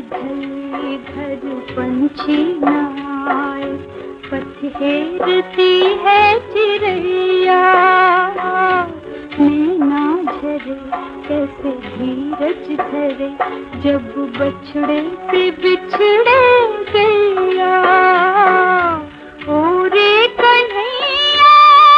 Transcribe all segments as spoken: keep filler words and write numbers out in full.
इधर पंछी न आए, पथेरती है चिड़ैया। नैना झरे कैसे धीरज धरे, जब बछड़े से बिछड़े गैया। ओ रे कन्हैया,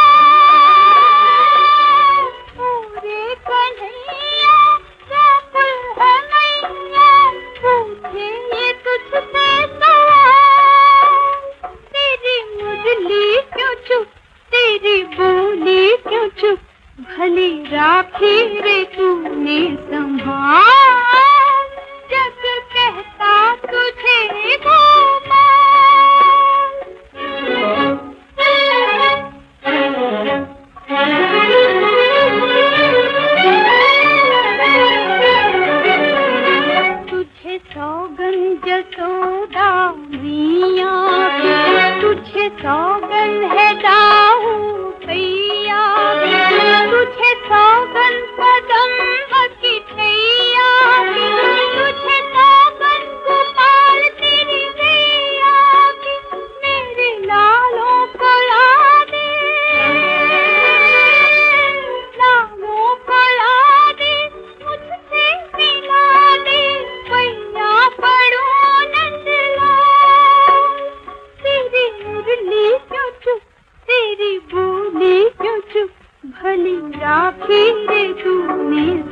ओ रे कन्हैया, व्याकुल है मैया, पूछे ये तुझसे सवाल। तेरी मुरली क्यों चुप, तेरी बोली क्यों चुप, भली राखी रे तूने संभाल। जग कहता तुझे गोपाल। तुझे सौगन जसोदा मैया, तुझे सौगन है दाऊ भैया, तुझे सौगन कदम्ब की छैया, तुझे सौगन गोपाल तेरी गैया की। मेरे लालों को ला दे, लालों को ला दे, मुझसे मिला दे, भैया पड़ो नंदलाल। तेरी मुरली क्यों चुप, तेरी बोली क्यों चुप, भली राखी रे तूने